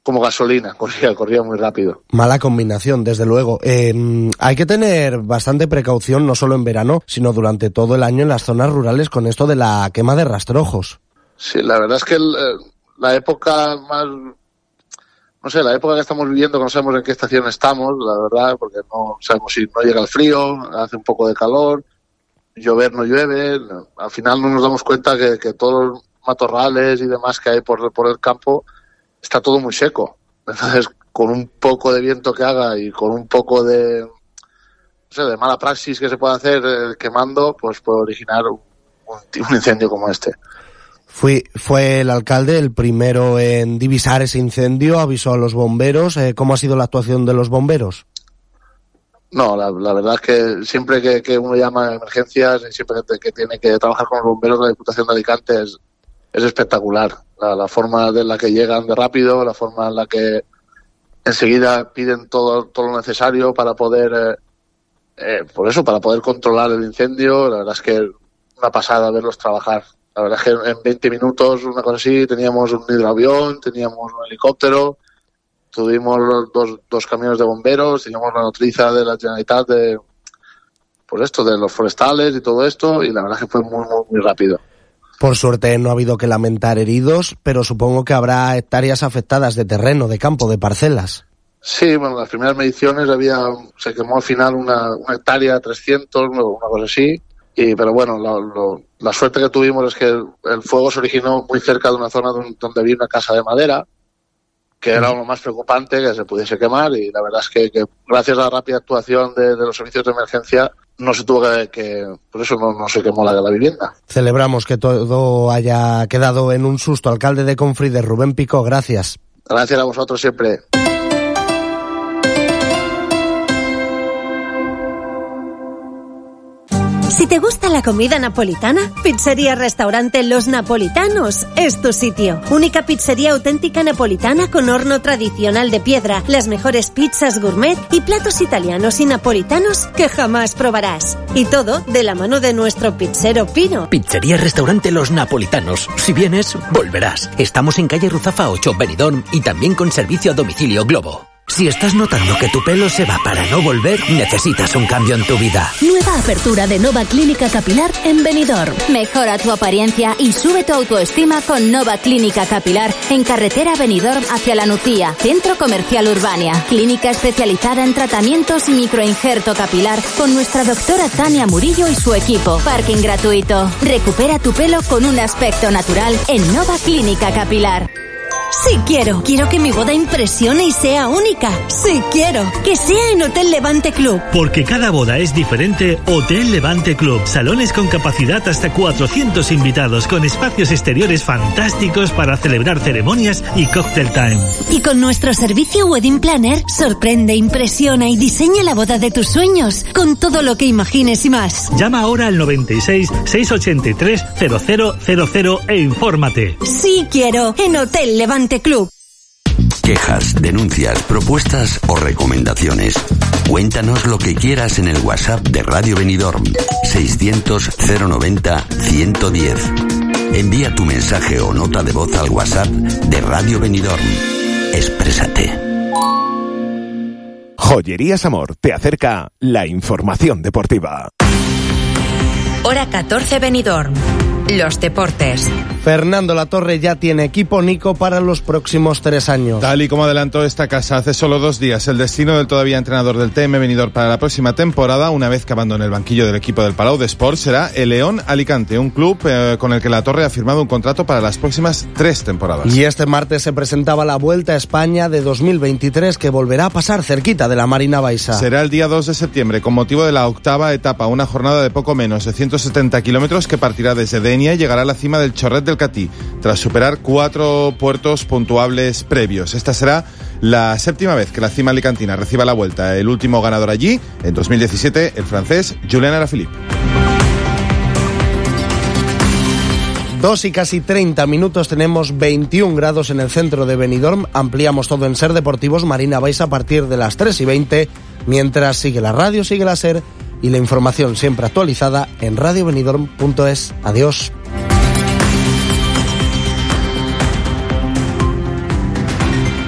como gasolina, corría muy rápido. Mala combinación, desde luego. Hay que tener bastante precaución, no solo en verano, sino durante todo el año en las zonas rurales con esto de la quema de rastrojos. Sí, la verdad es que la época más... No sé, la época que estamos viviendo, que no sabemos en qué estación estamos, la verdad, porque no sabemos si no llega el frío, hace un poco de calor, llover no llueve, al final no nos damos cuenta que todos los matorrales y demás que hay por el campo está todo muy seco. Entonces, con un poco de viento que haga y con un poco de, no sé, de mala praxis que se puede hacer quemando, pues puede originar un incendio como este. Fue el alcalde el primero en divisar ese incendio, avisó a los bomberos. ¿Cómo ha sido la actuación de los bomberos? No, la verdad es que siempre que uno llama a emergencias y siempre que tiene que trabajar con los bomberos, la Diputación de Alicante es espectacular. La forma de la que llegan de rápido, la forma en la que enseguida piden todo lo necesario para poder, para poder controlar el incendio. La verdad es que una pasada verlos trabajar. La verdad es que en 20 minutos, una cosa así, teníamos un hidroavión, teníamos un helicóptero, tuvimos dos camiones de bomberos, teníamos la nodriza de la Generalitat de los forestales y todo esto, y la verdad es que fue muy, muy, muy rápido. Por suerte no ha habido que lamentar heridos, pero supongo que habrá hectáreas afectadas de terreno, de campo, de parcelas. Sí, bueno, las primeras mediciones se quemó al final una hectárea, 300, una cosa así. Pero bueno, la suerte que tuvimos es que el fuego se originó muy cerca de una zona donde había una casa de madera, que era lo más preocupante, que se pudiese quemar, y la verdad es que gracias a la rápida actuación de los servicios de emergencia no se tuvo por eso no se quemó la vivienda. Celebramos que todo haya quedado en un susto. Alcalde de Confrides, Rubén Picó, gracias. Gracias a vosotros siempre. Si te gusta la comida napolitana, Pizzería Restaurante Los Napolitanos es tu sitio. Única pizzería auténtica napolitana con horno tradicional de piedra, las mejores pizzas gourmet y platos italianos y napolitanos que jamás probarás. Y todo de la mano de nuestro pizzero Pino. Pizzería Restaurante Los Napolitanos. Si vienes, volverás. Estamos en calle Ruzafa 8, Benidorm, y también con servicio a domicilio Globo. Si estás notando que tu pelo se va para no volver, necesitas un cambio en tu vida. Nueva apertura de Nova Clínica Capilar en Benidorm. Mejora tu apariencia y sube tu autoestima con Nova Clínica Capilar en carretera Benidorm hacia La Nucía, Centro Comercial Urbania. Clínica especializada en tratamientos y microinjerto capilar con nuestra doctora Tania Murillo y su equipo. Parking gratuito. Recupera tu pelo con un aspecto natural en Nova Clínica Capilar. Sí quiero que mi boda impresione y sea única. Sí quiero que sea en Hotel Levante Club. Porque cada boda es diferente, Hotel Levante Club. Salones con capacidad hasta 400 invitados, con espacios exteriores fantásticos para celebrar ceremonias y cocktail time. Y con nuestro servicio Wedding Planner, sorprende, impresiona y diseña la boda de tus sueños, con todo lo que imagines y más. Llama ahora al 96 683 0000 e infórmate. Sí quiero en Hotel Levante Club. Quejas, denuncias, propuestas o recomendaciones. Cuéntanos lo que quieras en el WhatsApp de Radio Benidorm 600 090 110. Envía tu mensaje o nota de voz al WhatsApp de Radio Benidorm. Exprésate. Joyerías Amor te acerca la información deportiva. Hora 14 Benidorm. Los deportes. Fernando Latorre ya tiene equipo, Nico, para los próximos 3 años. Tal y como adelantó esta casa hace solo 2 días, el destino del todavía entrenador del TM Benidorm para la próxima temporada, una vez que abandone el banquillo del equipo del Palau de Sports, será el León Alicante, un club con el que Latorre ha firmado un contrato para las próximas 3 temporadas. Y este martes se presentaba la Vuelta a España de 2023, que volverá a pasar cerquita de la Marina Baixa. Será el día 2 de septiembre, con motivo de la 8ª etapa, una jornada de poco menos de 170 kilómetros que partirá desde Denia y llegará a la cima del Chorret del Catí, tras superar 4 puertos puntuables previos. Esta será la 7ª vez que la cima alicantina reciba la Vuelta. El último ganador allí, en 2017, el francés Julien Alaphilippe. 2 y casi 30 minutos, tenemos 21 grados en el centro de Benidorm. Ampliamos todo en Ser Deportivos, Marina Baixa, a partir de las 3:20, mientras sigue la radio, sigue la Ser y la información siempre actualizada en radiobenidorm.es. Adiós.